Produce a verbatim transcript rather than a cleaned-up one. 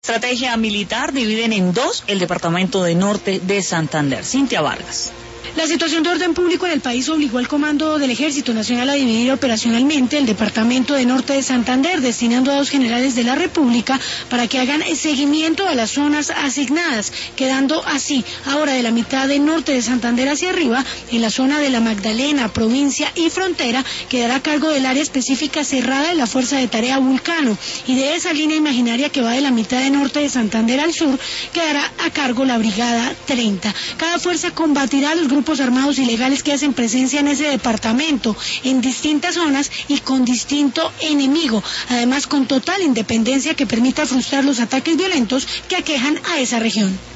Estrategia militar dividen en dos el departamento de Norte de Santander. Cintia Vargas. La situación de orden público en el país obligó al Comando del Ejército Nacional a dividir operacionalmente el departamento de Norte de Santander, destinando a dos generales de la República para que hagan seguimiento a las zonas asignadas, quedando así ahora de la mitad de Norte de Santander hacia arriba, en la zona de la Magdalena, provincia y frontera, quedará a cargo del área específica cerrada de la Fuerza de Tarea Vulcano, y de esa línea imaginaria que va de la mitad de Norte de Santander al sur, quedará a cargo la Brigada treinta. Cada fuerza combatirá a los grupos armados ilegales que hacen presencia en ese departamento, en distintas zonas y con distinto enemigo, además con total independencia que permita frustrar los ataques violentos que aquejan a esa región.